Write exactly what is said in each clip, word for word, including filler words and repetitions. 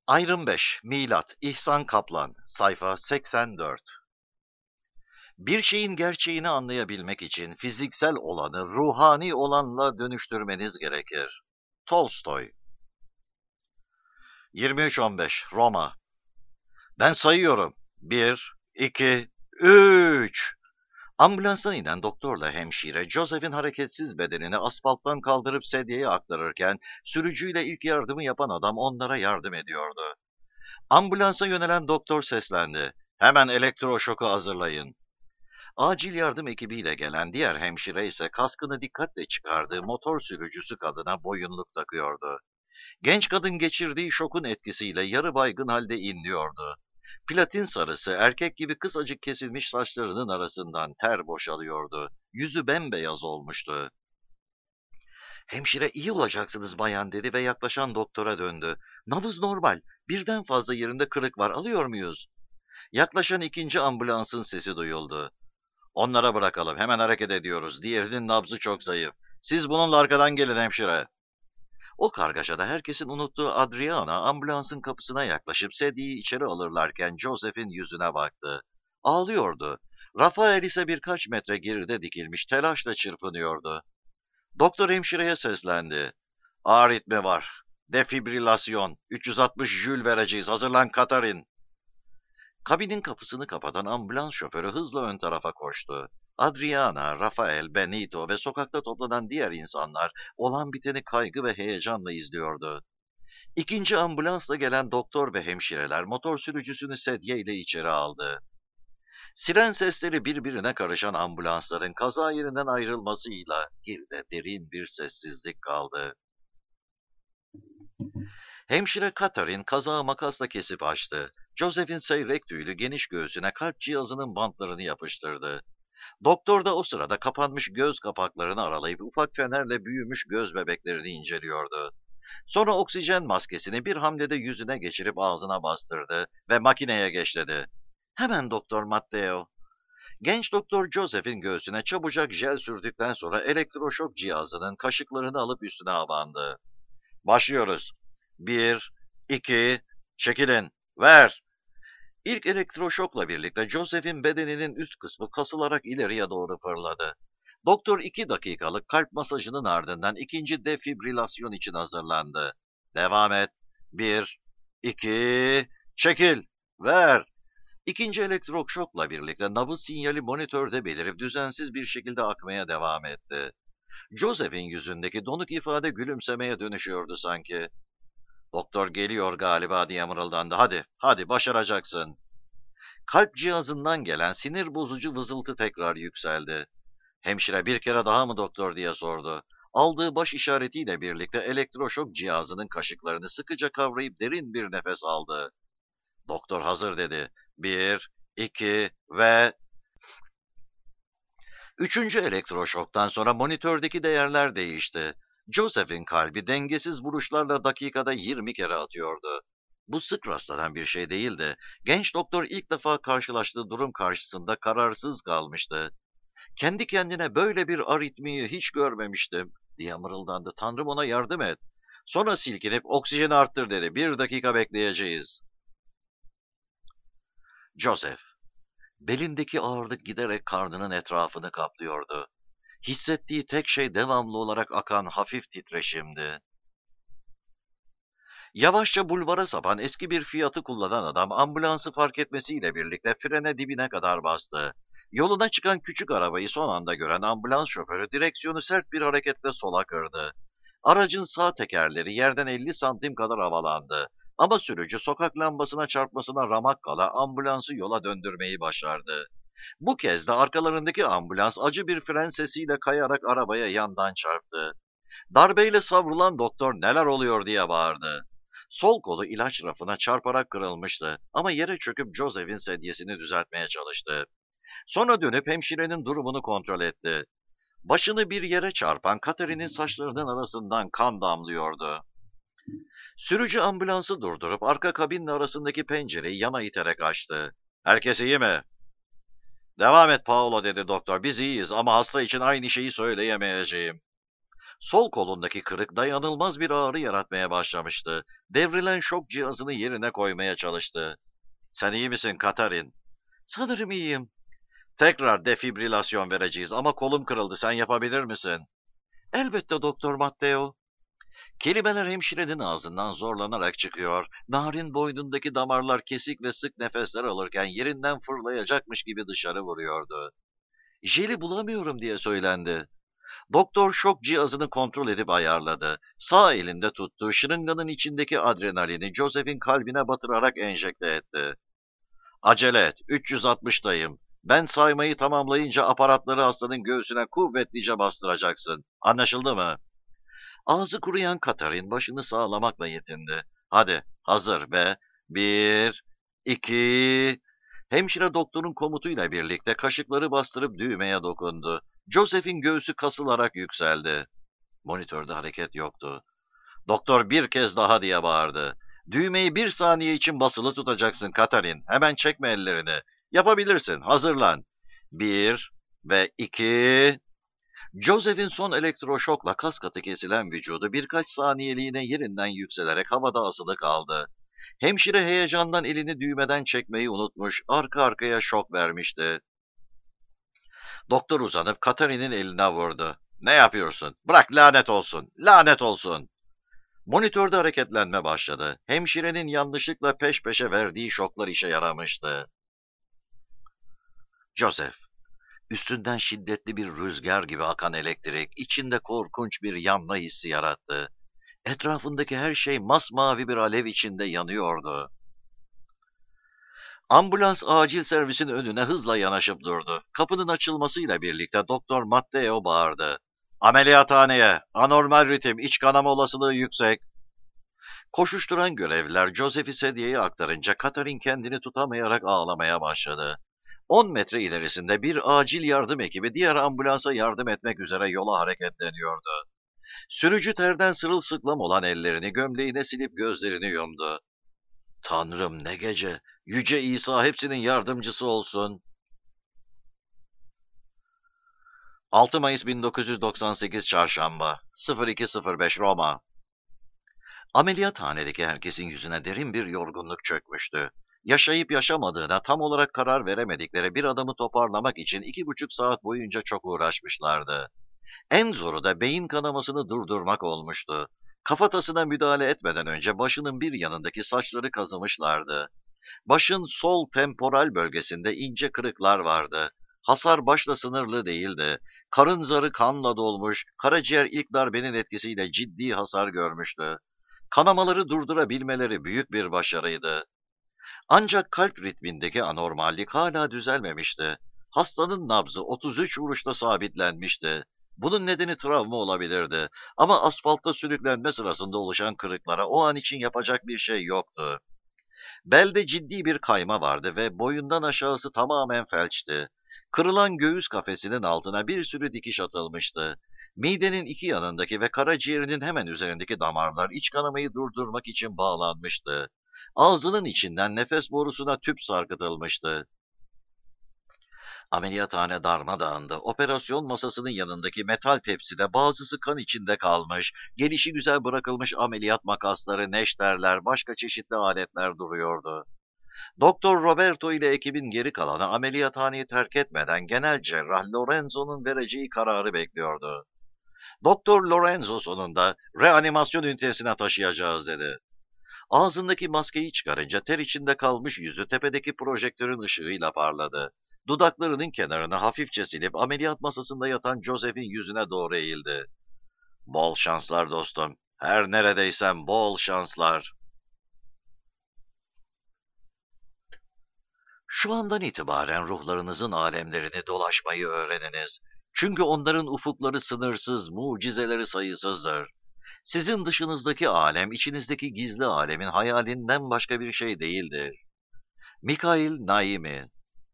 Ayrım beş, Milat, İhsan Kaplan, sayfa seksen dört. Bir şeyin gerçeğini anlayabilmek için fiziksel olanı ruhani olanla dönüştürmeniz gerekir. Tolstoy. yirmi üç on beş, Roma. Ben sayıyorum. Bir, iki, üç. Ambulanstan inen doktorla hemşire, Joseph'in hareketsiz bedenini asfalttan kaldırıp sedyeye aktarırken, sürücüyle ilk yardımı yapan adam onlara yardım ediyordu. Ambulansa yönelen doktor seslendi. Hemen elektroşoku hazırlayın. Acil yardım ekibiyle gelen diğer hemşire ise kaskını dikkatle çıkardığı motor sürücüsü kadına boyunluk takıyordu. Genç kadın geçirdiği şokun etkisiyle yarı baygın halde inliyordu. Platin sarısı erkek gibi kısacık kesilmiş saçlarının arasından ter boşalıyordu. Yüzü bembeyaz olmuştu. Hemşire iyi olacaksınız bayan dedi ve yaklaşan doktora döndü. Nabız normal. Birden fazla yerinde kırık var. Alıyor muyuz? Yaklaşan ikinci ambulansın sesi duyuldu. Onlara bırakalım. Hemen hareket ediyoruz. Diğerinin nabzı çok zayıf. Siz bununla arkadan gelin hemşire. O kargaşada herkesin unuttuğu Adriana ambulansın kapısına yaklaşıp sedyeyi içeri alırlarken Joseph'in yüzüne baktı. Ağlıyordu. Rafael ise birkaç metre geride dikilmiş telaşla çırpınıyordu. Doktor hemşireye seslendi. Ağır ritmi var. Defibrilasyon. üç yüz altmış jül vereceğiz. Hazırlan Katarin. Kabinin kapısını kapatan ambulans şoförü hızla ön tarafa koştu. Adriana, Rafael, Benito ve sokakta toplanan diğer insanlar olan biteni kaygı ve heyecanla izliyordu. İkinci ambulansla gelen doktor ve hemşireler motor sürücüsünü sedyeyle içeri aldı. Siren sesleri birbirine karışan ambulansların kaza yerinden ayrılmasıyla geride derin bir sessizlik kaldı. Hemşire Katarin kazağı makasla kesip açtı. Joseph'in seyrek tüylü geniş göğsüne kalp cihazının bantlarını yapıştırdı. Doktor da o sırada kapanmış göz kapaklarını aralayıp ufak fenerle büyümüş göz bebeklerini inceliyordu. Sonra oksijen maskesini bir hamlede yüzüne geçirip ağzına bastırdı ve makineye geçledi. Hemen Doktor Matteo. Genç doktor Joseph'in göğsüne çabucak jel sürdükten sonra elektroşok cihazının kaşıklarını alıp üstüne abandı. Başlıyoruz. Bir, iki, çekilin, ver. İlk elektroşokla birlikte Joseph'in bedeninin üst kısmı kasılarak ileriye doğru fırladı. Doktor iki dakikalık kalp masajının ardından ikinci defibrilasyon için hazırlandı. Devam et. Bir, iki, çekil, ver. İkinci elektroşokla birlikte nabız sinyali monitörde belirip düzensiz bir şekilde akmaya devam etti. Joseph'in yüzündeki donuk ifade gülümsemeye dönüşüyordu sanki. Doktor geliyor galiba diye mırıldandı. Hadi, hadi başaracaksın. Kalp cihazından gelen sinir bozucu vızıltı tekrar yükseldi. Hemşire bir kere daha mı doktor diye sordu. Aldığı baş işaretiyle birlikte elektroşok cihazının kaşıklarını sıkıca kavrayıp derin bir nefes aldı. Doktor hazır dedi. Bir, iki ve... Üçüncü elektroşoktan sonra monitördeki değerler değişti. Joseph'in kalbi dengesiz vuruşlarla dakikada yirmi kere atıyordu. Bu sık rastlanan bir şey değildi. Genç doktor ilk defa karşılaştığı durum karşısında kararsız kalmıştı. Kendi kendine böyle bir aritmiyi hiç görmemiştim diye mırıldandı. Tanrım ona yardım et. Sonra silkinip oksijeni arttır dedi. Bir dakika bekleyeceğiz. Joseph. Belindeki ağırlık giderek karnının etrafını kaplıyordu. Hissettiği tek şey devamlı olarak akan hafif titreşimdi. Yavaşça bulvara sapan eski bir Fiat'ı kullanan adam ambulansı fark etmesiyle birlikte frene dibine kadar bastı. Yoluna çıkan küçük arabayı son anda gören ambulans şoförü direksiyonu sert bir hareketle sola kırdı. Aracın sağ tekerleri yerden elli santim kadar havalandı. Ama sürücü sokak lambasına çarpmasına ramak kala ambulansı yola döndürmeyi başardı. Bu kez de arkalarındaki ambulans acı bir fren sesiyle kayarak arabaya yandan çarptı. Darbeyle savrulan doktor neler oluyor diye bağırdı. Sol kolu ilaç rafına çarparak kırılmıştı ama yere çöküp Joseph'in sedyesini düzeltmeye çalıştı. Sonra dönüp hemşirenin durumunu kontrol etti. Başını bir yere çarpan Katerin'in saçlarının arasından kan damlıyordu. Sürücü ambulansı durdurup arka kabinle arasındaki pencereyi yana iterek açtı. Herkes iyi mi? Devam et Paolo dedi doktor. Biz iyiyiz ama hasta için aynı şeyi söyleyemeyeceğim. Sol kolundaki kırık dayanılmaz bir ağrı yaratmaya başlamıştı. Devrilen şok cihazını yerine koymaya çalıştı. Sen iyi misin Katarin? Sanırım iyiyim. Tekrar defibrilasyon vereceğiz ama kolum kırıldı. Sen yapabilir misin? Elbette Doktor Matteo. Kelimeler hemşirenin ağzından zorlanarak çıkıyor. Narin boynundaki damarlar kesik ve sık nefesler alırken yerinden fırlayacakmış gibi dışarı vuruyordu. Jeli bulamıyorum diye söylendi. Doktor şok cihazını kontrol edip ayarladı. Sağ elinde tuttuğu şırınganın içindeki adrenalini Joseph'in kalbine batırarak enjekte etti. Acele et, üç yüz altmıştayım. Ben saymayı tamamlayınca aparatları hastanın göğsüne kuvvetlice bastıracaksın. Anlaşıldı mı? Ağzı kuruyan Katarin başını sağlamakla yetindi. Hadi, hazır ve bir, iki... Hemşire doktorun komutuyla birlikte kaşıkları bastırıp düğmeye dokundu. Joseph'in göğsü kasılarak yükseldi. Monitörde hareket yoktu. Doktor bir kez daha diye bağırdı. Düğmeyi bir saniye için basılı tutacaksın Katarin. Hemen çekme ellerini. Yapabilirsin. Hazırlan. Bir ve iki... Joseph'in son elektroşokla kas katı kesilen vücudu birkaç saniyeliğine yerinden yükselerek havada asılı kaldı. Hemşire heyecandan elini düğmeden çekmeyi unutmuş, arka arkaya şok vermişti. Doktor uzanıp Katarin'in eline vurdu. Ne yapıyorsun? Bırak lanet olsun, lanet olsun. Monitörde hareketlenme başladı. Hemşirenin yanlışlıkla peş peşe verdiği şoklar işe yaramıştı. Joseph, üstünden şiddetli bir rüzgar gibi akan elektrik, içinde korkunç bir yanma hissi yarattı. Etrafındaki her şey masmavi bir alev içinde yanıyordu. Ambulans acil servisin önüne hızla yanaşıp durdu. Kapının açılmasıyla birlikte Doktor Matteo bağırdı. Ameliyathaneye, anormal ritim, iç kanama olasılığı yüksek. Koşuşturan görevliler Joseph'i sedyeye aktarınca Katarin kendini tutamayarak ağlamaya başladı. On metre ilerisinde bir acil yardım ekibi diğer ambulansa yardım etmek üzere yola hareketleniyordu. Sürücü terden sırılsıklam olan ellerini gömleğine silip gözlerini yumdu. Tanrım ne gece, Yüce İsa hepsinin yardımcısı olsun. altı Mayıs bin dokuz yüz doksan sekiz Çarşamba, sıfır iki sıfır beş Roma. Ameliyathanedeki herkesin yüzüne derin bir yorgunluk çökmüştü. Yaşayıp yaşamadığına tam olarak karar veremedikleri bir adamı toparlamak için iki buçuk saat boyunca çok uğraşmışlardı. En zoru da beyin kanamasını durdurmak olmuştu. Kafatasına müdahale etmeden önce başının bir yanındaki saçları kazımışlardı. Başın sol temporal bölgesinde ince kırıklar vardı. Hasar başla sınırlı değildi. Karın zarı kanla dolmuş, karaciğer ilk darbenin etkisiyle ciddi hasar görmüştü. Kanamaları durdurabilmeleri büyük bir başarıydı. Ancak kalp ritmindeki anormallik hala düzelmemişti. Hastanın nabzı otuz üç vuruşta sabitlenmişti. Bunun nedeni travma olabilirdi ama asfaltta sürüklenme sırasında oluşan kırıklara o an için yapacak bir şey yoktu. Belde ciddi bir kayma vardı ve boyundan aşağısı tamamen felçti. Kırılan göğüs kafesinin altına bir sürü dikiş atılmıştı. Midenin iki yanındaki ve karaciğerinin hemen üzerindeki damarlar iç kanamayı durdurmak için bağlanmıştı. Ağzının içinden nefes borusuna tüp sarkıtılmıştı. Ameliyathane darmadağındı. Operasyon masasının yanındaki metal tepside bazısı kan içinde kalmış, gelişi güzel bırakılmış ameliyat makasları, neşterler, başka çeşitli aletler duruyordu. Doktor Roberto ile ekibin geri kalanı ameliyathaneyi terk etmeden genel cerrah Lorenzo'nun vereceği kararı bekliyordu. Doktor Lorenzo sonunda reanimasyon ünitesine taşıyacağız dedi. Ağzındaki maskeyi çıkarınca ter içinde kalmış yüzü tepedeki projektörün ışığıyla parladı. Dudaklarının kenarını hafifçe silip ameliyat masasında yatan Joseph'in yüzüne doğru eğildi. Bol şanslar dostum. Her neredeysen bol şanslar. Şu andan itibaren ruhlarınızın alemlerini dolaşmayı öğreniniz. Çünkü onların ufukları sınırsız, mucizeleri sayısızdır. Sizin dışınızdaki alem, içinizdeki gizli alemin hayalinden başka bir şey değildir. Mikhail Naimi.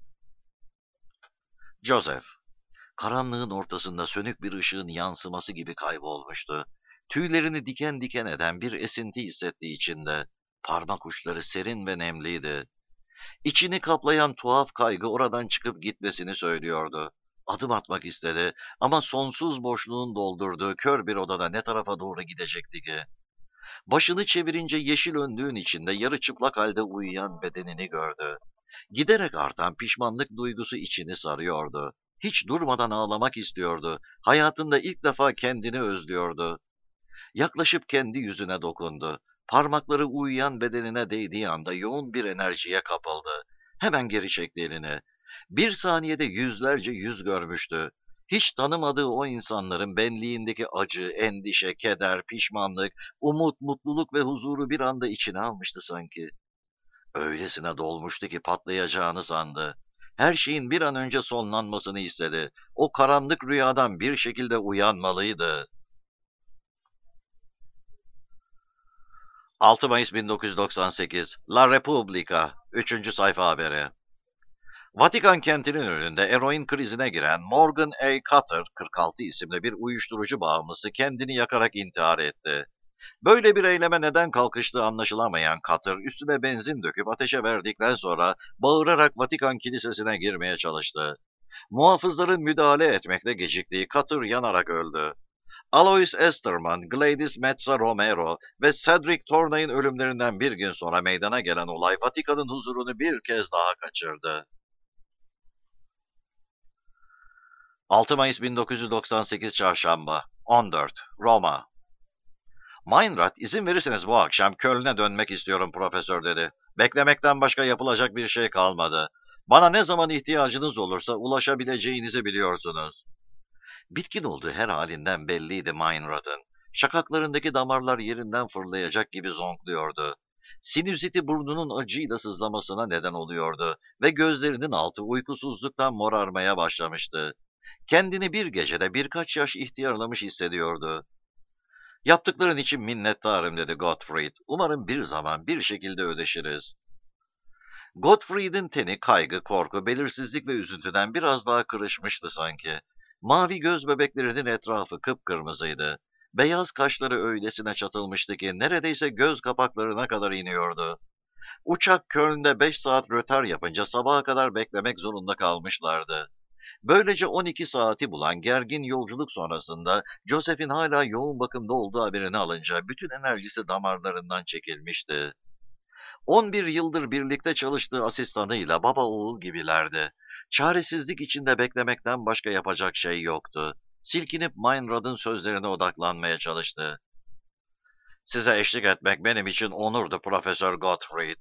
Joseph, karanlığın ortasında sönük bir ışığın yansıması gibi kaybolmuştu. Tüylerini diken diken eden bir esinti hissetti içinde. Parmak uçları serin ve nemliydi. İçini kaplayan tuhaf kaygı oradan çıkıp gitmesini söylüyordu. Adım atmak istedi ama sonsuz boşluğun doldurduğu kör bir odada ne tarafa doğru gidecekti ki? Başını çevirince yeşil önlüğün içinde yarı çıplak halde uyuyan bedenini gördü. Giderek artan pişmanlık duygusu içini sarıyordu. Hiç durmadan ağlamak istiyordu. Hayatında ilk defa kendini özlüyordu. Yaklaşıp kendi yüzüne dokundu. Parmakları uyuyan bedenine değdiği anda yoğun bir enerjiye kapıldı. Hemen geri çekti elini. Bir saniyede yüzlerce yüz görmüştü. Hiç tanımadığı o insanların benliğindeki acı, endişe, keder, pişmanlık, umut, mutluluk ve huzuru bir anda içine almıştı sanki. Öylesine dolmuştu ki patlayacağını sandı. Her şeyin bir an önce sonlanmasını istedi. O karanlık rüyadan bir şekilde uyanmalıydı. altı Mayıs bin dokuz yüz doksan sekiz, La Repubblica, üçüncü sayfa haberi. Vatikan kentinin önünde eroin krizine giren Morgan A. Cutter, kırk altı isimli bir uyuşturucu bağımlısı kendini yakarak intihar etti. Böyle bir eyleme neden kalkıştığı anlaşılamayan Cutter, üstüne benzin döküp ateşe verdikten sonra bağırarak Vatikan Kilisesi'ne girmeye çalıştı. Muhafızların müdahale etmekte geciktiği Cutter yanarak öldü. Alois Esterman, Gladys Metza Romero ve Cedric Tornay'ın ölümlerinden bir gün sonra meydana gelen olay Vatikan'ın huzurunu bir kez daha kaçırdı. altı Mayıs bin dokuz yüz doksan sekiz Çarşamba, on dört, Roma. Meinrad, izin verirseniz bu akşam Köln'e dönmek istiyorum profesör dedi. Beklemekten başka yapılacak bir şey kalmadı. Bana ne zaman ihtiyacınız olursa ulaşabileceğinizi biliyorsunuz. Bitkin olduğu her halinden belliydi Meinrad'ın. Şakaklarındaki damarlar yerinden fırlayacak gibi zonkluyordu. Sinüziti burnunun acıyla sızlamasına neden oluyordu ve gözlerinin altı uykusuzluktan morarmaya başlamıştı. Kendini bir gecede birkaç yaş ihtiyarlamış hissediyordu. Yaptıkların için minnettarım dedi Gottfried. Umarım bir zaman bir şekilde ödeşiriz. Gottfried'in teni kaygı, korku, belirsizlik ve üzüntüden biraz daha kırışmıştı sanki. Mavi göz bebeklerinin etrafı kıpkırmızıydı. Beyaz kaşları öylesine çatılmıştı ki neredeyse göz kapaklarına kadar iniyordu. Uçak Köln'de beş saat rötar yapınca sabaha kadar beklemek zorunda kalmışlardı. Böylece on iki saati bulan gergin yolculuk sonrasında Joseph'in hala yoğun bakımda olduğu haberini alınca bütün enerjisi damarlarından çekilmişti. on bir yıldır birlikte çalıştığı asistanıyla baba oğul gibilerdi. Çaresizlik içinde beklemekten başka yapacak şey yoktu. Silkinip Meinrad'ın sözlerine odaklanmaya çalıştı. Size eşlik etmek benim için onurdu Profesör Gottfried.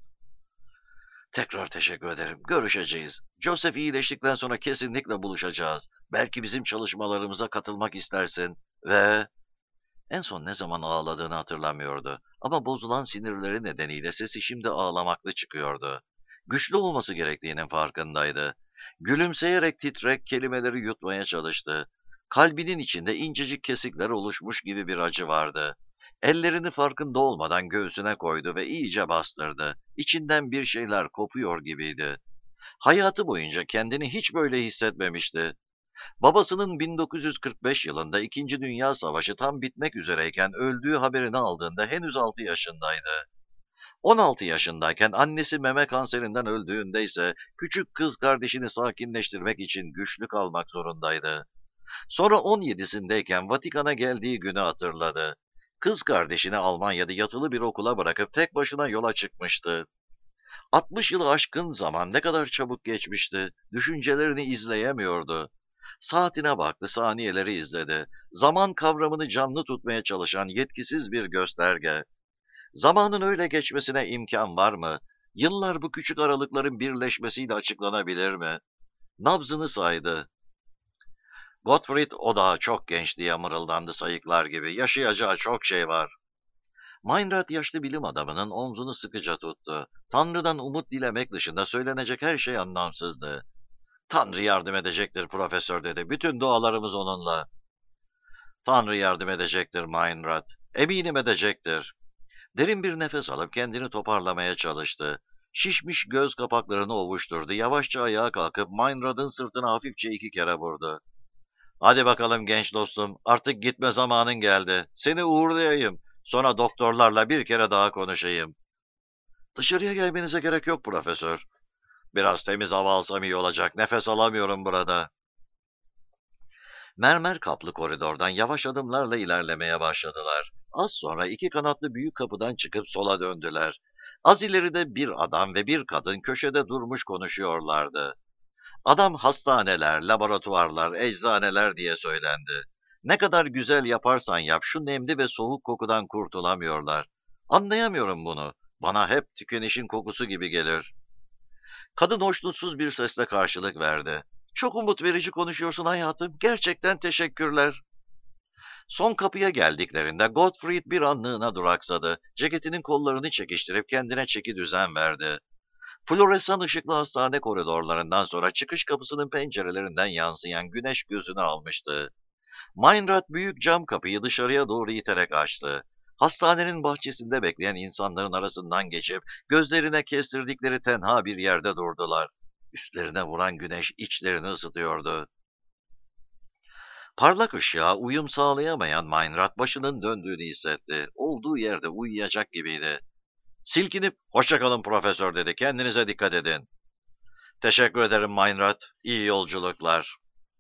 Tekrar teşekkür ederim. Görüşeceğiz. Joseph iyileştikten sonra kesinlikle buluşacağız. Belki bizim çalışmalarımıza katılmak istersin ve... En son ne zaman ağladığını hatırlamıyordu. Ama bozulan sinirleri nedeniyle sesi şimdi ağlamaklı çıkıyordu. Güçlü olması gerektiğinin farkındaydı. Gülümseyerek titrek kelimeleri yutmaya çalıştı. Kalbinin içinde incecik kesikler oluşmuş gibi bir acı vardı. Ellerini farkında olmadan göğsüne koydu ve iyice bastırdı. İçinden bir şeyler kopuyor gibiydi. Hayatı boyunca kendini hiç böyle hissetmemişti. Babasının bin dokuz yüz kırk beş yılında İkinci Dünya Savaşı tam bitmek üzereyken öldüğü haberini aldığında henüz altı yaşındaydı. on altı yaşındayken annesi meme kanserinden öldüğünde ise küçük kız kardeşini sakinleştirmek için güçlü kalmak zorundaydı. Sonra on yedisindeyken Vatikan'a geldiği günü hatırladı. Kız kardeşini Almanya'da yatılı bir okula bırakıp tek başına yola çıkmıştı. altmış yılı aşkın zaman ne kadar çabuk geçmişti, düşüncelerini izleyemiyordu. Saatine baktı, saniyeleri izledi. Zaman kavramını canlı tutmaya çalışan yetkisiz bir gösterge. Zamanın öyle geçmesine imkan var mı? Yıllar bu küçük aralıkların birleşmesiyle açıklanabilir mi? Nabzını saydı. Gottfried o daha çok genç diye mırıldandı sayıklar gibi. Yaşayacağı çok şey var. Meinrad yaşlı bilim adamının omzunu sıkıca tuttu. Tanrı'dan umut dilemek dışında söylenecek her şey anlamsızdı. Tanrı yardım edecektir profesör dedi. Bütün dualarımız onunla. Tanrı yardım edecektir Meinrad. Eminim edecektir. Derin bir nefes alıp kendini toparlamaya çalıştı. Şişmiş göz kapaklarını ovuşturdu. Yavaşça ayağa kalkıp Meinrad'ın sırtına hafifçe iki kere vurdu. Hadi bakalım genç dostum, artık gitme zamanın geldi. Seni uğurlayayım. Sonra doktorlarla bir kere daha konuşayım. Dışarıya gelmenize gerek yok profesör. Biraz temiz hava alsam iyi olacak. Nefes alamıyorum burada. Mermer kaplı koridordan yavaş adımlarla ilerlemeye başladılar. Az sonra iki kanatlı büyük kapıdan çıkıp sola döndüler. Az ileride bir adam ve bir kadın köşede durmuş konuşuyorlardı. Adam hastaneler, laboratuvarlar, eczaneler diye söylendi. Ne kadar güzel yaparsan yap şu nemli ve soğuk kokudan kurtulamıyorlar. Anlayamıyorum bunu. Bana hep tükenişin kokusu gibi gelir. Kadın hoşnutsuz bir sesle karşılık verdi. Çok umut verici konuşuyorsun hayatım. Gerçekten teşekkürler. Son kapıya geldiklerinde Gottfried bir anlığına duraksadı. Ceketinin kollarını çekiştirip kendine çeki düzen verdi. Floresan ışıklı hastane koridorlarından sonra çıkış kapısının pencerelerinden yansıyan güneş gözünü almıştı. Meinrad büyük cam kapıyı dışarıya doğru iterek açtı. Hastanenin bahçesinde bekleyen insanların arasından geçip gözlerine kestirdikleri tenha bir yerde durdular. Üstlerine vuran güneş içlerini ısıtıyordu. Parlak ışığa uyum sağlayamayan Meinrad başının döndüğünü hissetti. Olduğu yerde uyuyacak gibiydi. Silkinip, "Hoşça kalın profesör," dedi. "Kendinize dikkat edin." "Teşekkür ederim Meinrad. İyi yolculuklar."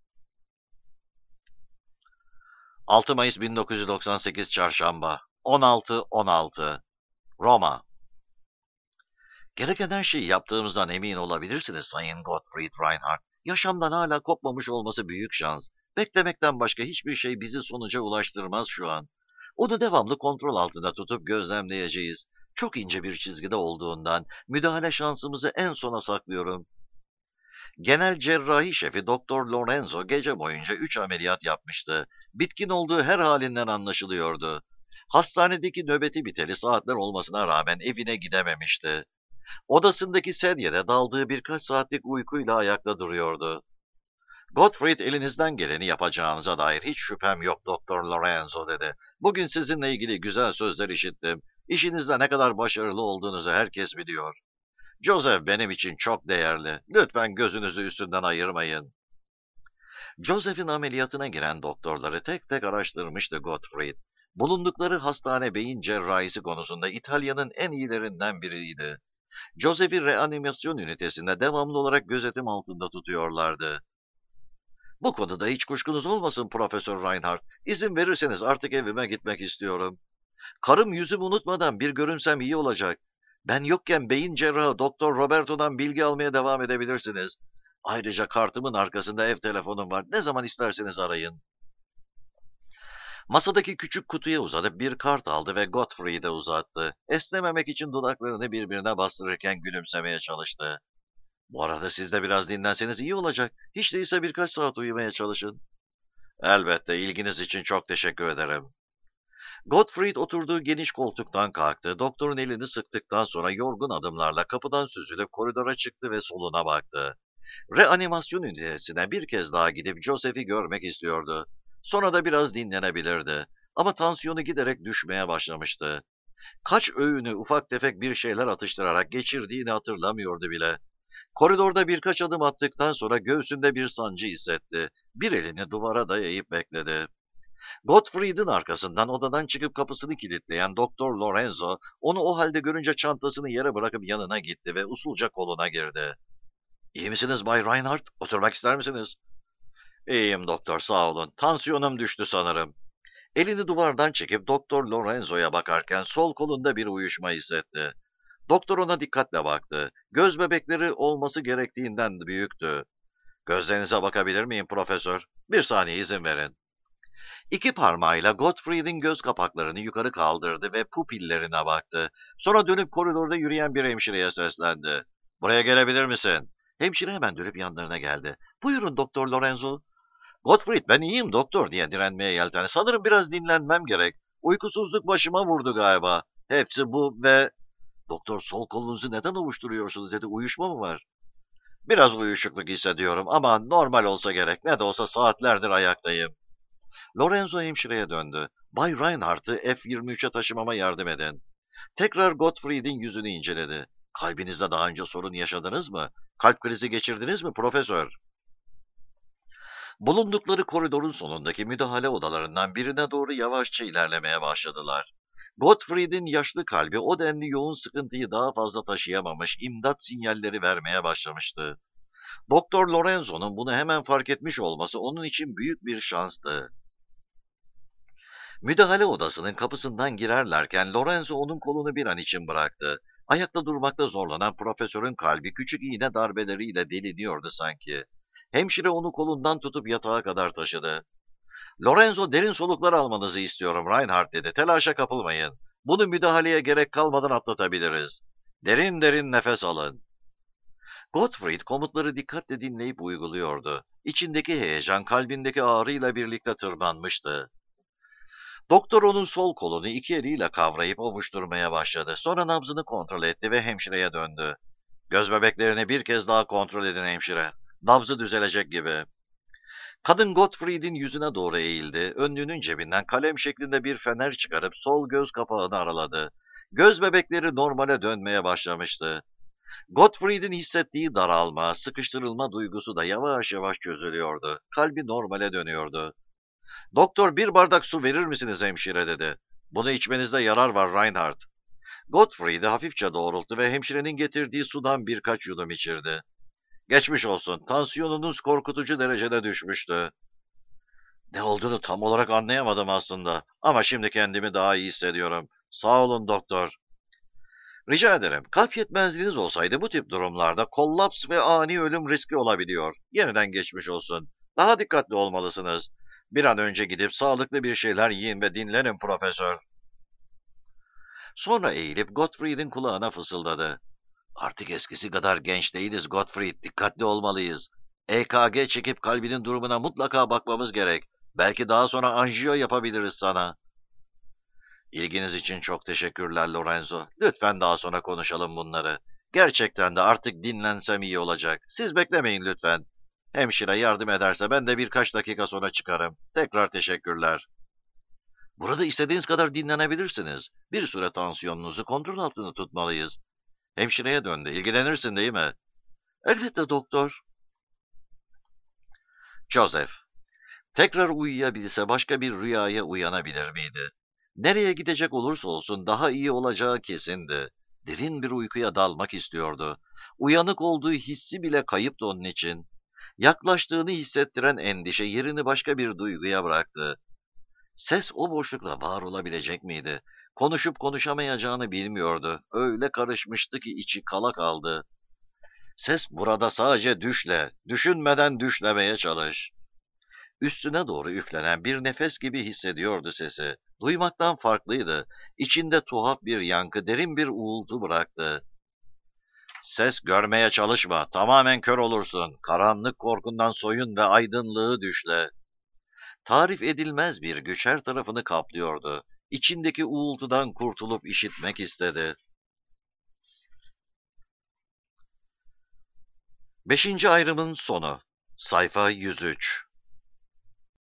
altı Mayıs bin dokuz yüz doksan sekiz Çarşamba, on altı on altı, Roma. Gereken her şeyi yaptığımızdan emin olabilirsiniz Sayın Gottfried Reinhardt. Yaşamdan hala kopmamış olması büyük şans. Beklemekten başka hiçbir şey bizi sonuca ulaştırmaz şu an. Onu devamlı kontrol altında tutup gözlemleyeceğiz. Çok ince bir çizgide olduğundan müdahale şansımızı en sona saklıyorum. Genel cerrahi şefi Doktor Lorenzo gece boyunca üç ameliyat yapmıştı. Bitkin olduğu her halinden anlaşılıyordu. Hastanedeki nöbeti biteli saatler olmasına rağmen evine gidememişti. Odasındaki sedyede daldığı birkaç saatlik uykuyla ayakta duruyordu. "Gottfried, elinizden geleni yapacağınıza dair hiç şüphem yok Doktor Lorenzo," dedi. "Bugün sizinle ilgili güzel sözler işittim. İşinizde ne kadar başarılı olduğunuzu herkes biliyor. Joseph benim için çok değerli. Lütfen gözünüzü üstünden ayırmayın." Joseph'in ameliyatına giren doktorları tek tek araştırmıştı Gottfried. Bulundukları hastane beyin cerrahisi konusunda İtalya'nın en iyilerinden biriydi. Joseph'i reanimasyon ünitesinde devamlı olarak gözetim altında tutuyorlardı. "Bu konuda hiç kuşkunuz olmasın Profesör Reinhardt. İzin verirseniz artık evime gitmek istiyorum. Karım yüzümü unutmadan bir görünsem iyi olacak. Ben yokken beyin cerrahı Doktor Roberto'dan bilgi almaya devam edebilirsiniz. Ayrıca kartımın arkasında ev telefonum var. Ne zaman isterseniz arayın." Masadaki küçük kutuya uzatıp bir kart aldı ve Gottfried'e uzattı. Esnememek için dudaklarını birbirine bastırırken gülümsemeye çalıştı. "Bu arada siz de biraz dinlenseniz iyi olacak. Hiç değilse birkaç saat uyumaya çalışın." "Elbette, ilginiz için çok teşekkür ederim." Gottfried oturduğu geniş koltuktan kalktı. Doktorun elini sıktıktan sonra yorgun adımlarla kapıdan süzülüp koridora çıktı ve soluna baktı. Reanimasyon ünitesine bir kez daha gidip Joseph'i görmek istiyordu. Sonra da biraz dinlenebilirdi. Ama tansiyonu giderek düşmeye başlamıştı. Kaç öğünü ufak tefek bir şeyler atıştırarak geçirdiğini hatırlamıyordu bile. Koridorda birkaç adım attıktan sonra göğsünde bir sancı hissetti. Bir elini duvara dayayıp bekledi. Gottfried'in arkasından odadan çıkıp kapısını kilitleyen Doktor Lorenzo, onu o halde görünce çantasını yere bırakıp yanına gitti ve usulca koluna girdi. "İyi misiniz Bay Reinhardt? Oturmak ister misiniz?" "İyiyim doktor, sağ olun. Tansiyonum düştü sanırım." Elini duvardan çekip Doktor Lorenzo'ya bakarken sol kolunda bir uyuşma hissetti. Doktor ona dikkatle baktı. Göz bebekleri olması gerektiğinden büyüktü. "Gözlerinize bakabilir miyim profesör? Bir saniye izin verin." İki parmağıyla Gottfried'in göz kapaklarını yukarı kaldırdı ve pupillerine baktı. Sonra dönüp koridorda yürüyen bir hemşireye seslendi. "Buraya gelebilir misin?" Hemşire hemen dönüp yanlarına geldi. "Buyurun Doktor Lorenzo." "Gottfried, ben iyiyim doktor," diye direnmeye yeltendi. "Sanırım biraz dinlenmem gerek. Uykusuzluk başıma vurdu galiba. Hepsi bu ve..." "Doktor, sol kolunuzu neden ovuşturuyorsunuz?" dedi. "Uyuşma mı var?" "Biraz uyuşukluk hissediyorum ama normal olsa gerek. Ne de olsa saatlerdir ayaktayım." Lorenzo hemşireye döndü. "Bay Reinhardt'ı F yirmi üçe taşımama yardım edin." Tekrar Gottfried'in yüzünü inceledi. "Kalbinizde daha önce sorun yaşadınız mı? Kalp krizi geçirdiniz mi profesör?" Bulundukları koridorun sonundaki müdahale odalarından birine doğru yavaşça ilerlemeye başladılar. Gottfried'in yaşlı kalbi o denli yoğun sıkıntıyı daha fazla taşıyamamış, imdat sinyalleri vermeye başlamıştı. Doktor Lorenzo'nun bunu hemen fark etmiş olması onun için büyük bir şanstı. Müdahale odasının kapısından girerlerken Lorenzo onun kolunu bir an için bıraktı. Ayakta durmakta zorlanan profesörün kalbi küçük iğne darbeleriyle deliniyordu sanki. Hemşire onu kolundan tutup yatağa kadar taşıdı. Lorenzo, derin soluklar almanızı istiyorum Reinhardt dedi. Telaşa kapılmayın. Bunu müdahaleye gerek kalmadan atlatabiliriz. Derin derin nefes alın. Gottfried komutları dikkatle dinleyip uyguluyordu. İçindeki heyecan kalbindeki ağrıyla birlikte tırmanmıştı. Doktor onun sol kolunu iki eliyle kavrayıp ovuşturmaya başladı. Sonra nabzını kontrol etti ve hemşireye döndü. Göz bebeklerini bir kez daha kontrol edin hemşire. Nabzı düzelecek gibi. Kadın Gottfried'in yüzüne doğru eğildi. Önlüğünün cebinden kalem şeklinde bir fener çıkarıp sol göz kapağını araladı. Göz bebekleri normale dönmeye başlamıştı. Gottfried'in hissettiği daralma, sıkıştırılma duygusu da yavaş yavaş çözülüyordu. Kalbi normale dönüyordu. Doktor, bir bardak su verir misiniz hemşire dedi. Bunu içmenizde yarar var Reinhardt. Gottfried'i hafifçe doğrulttu ve hemşirenin getirdiği sudan birkaç yudum içirdi. Geçmiş olsun, tansiyonunuz korkutucu derecede düşmüştü. Ne olduğunu tam olarak anlayamadım aslında ama şimdi kendimi daha iyi hissediyorum. Sağ olun doktor. Rica ederim. Kalp yetmezliğiniz olsaydı bu tip durumlarda kollaps ve ani ölüm riski olabiliyor. Yeniden geçmiş olsun. Daha dikkatli olmalısınız. Bir an önce gidip sağlıklı bir şeyler yiyin ve dinlenin profesör. Sonra eğilip Gottfried'in kulağına fısıldadı. Artık eskisi kadar genç değiliz Gottfried. Dikkatli olmalıyız. E K G çekip kalbinin durumuna mutlaka bakmamız gerek. Belki daha sonra anjiyo yapabiliriz sana. İlginiz için çok teşekkürler Lorenzo. Lütfen daha sonra konuşalım bunları. Gerçekten de artık dinlensem iyi olacak. Siz beklemeyin lütfen. Hemşire yardım ederse ben de birkaç dakika sonra çıkarım. Tekrar teşekkürler. Burada istediğiniz kadar dinlenebilirsiniz. Bir süre tansiyonunuzu kontrol altında tutmalıyız. Hemşireye döndü. İlgilenirsin değil mi? Elbette doktor. Joseph. Tekrar uyuyabilse başka bir rüyaya uyanabilir miydi? Nereye gidecek olursa olsun daha iyi olacağı kesindi. Derin bir uykuya dalmak istiyordu. Uyanık olduğu hissi bile kayıptı onun için. Yaklaştığını hissettiren endişe yerini başka bir duyguya bıraktı. Ses o boşlukla var olabilecek miydi? Konuşup konuşamayacağını bilmiyordu. Öyle karışmıştı ki içi kala kaldı. Ses burada sadece düşle, düşünmeden düşlemeye çalış. Üstüne doğru üflenen bir nefes gibi hissediyordu sesi. Duymaktan farklıydı. İçinde tuhaf bir yankı, derin bir uğultu bıraktı. Ses, görmeye çalışma, tamamen kör olursun. Karanlık korkundan soyun ve aydınlığı düşle. Tarif edilmez bir güç her tarafını kaplıyordu. İçindeki uğultudan kurtulup işitmek istedi. Beşinci ayrımın sonu. Sayfa yüz üç.